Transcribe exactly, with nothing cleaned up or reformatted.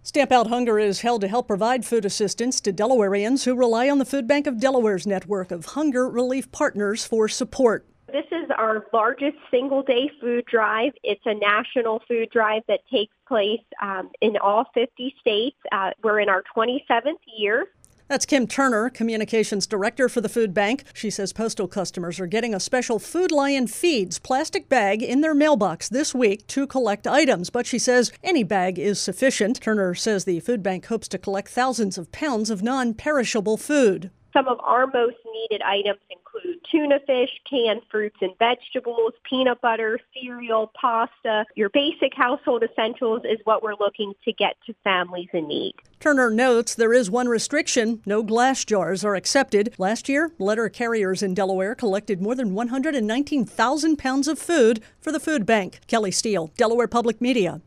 Stamp Out Hunger is held to help provide food assistance to Delawareans who rely on the Food Bank of Delaware's network of hunger relief partners for support. This is our largest single-day food drive. It's a national food drive that takes place um, in all fifty states. Uh, we're in our twenty-seventh year. That's Kim Turner, Communications Director for the Food Bank. She says postal customers are getting a special Food Lion Feeds plastic bag in their mailbox this week to collect items, but she says any bag is sufficient. Turner says the Food Bank hopes to collect thousands of pounds of non-perishable food. Some of our most needed items include tuna fish, canned fruits and vegetables, peanut butter, cereal, pasta. Your basic household essentials is what we're looking to get to families in need. Turner notes there is one restriction. No glass jars are accepted. Last year, letter carriers in Delaware collected more than one hundred nineteen thousand pounds of food for the food bank. Kelly Steele, Delaware Public Media.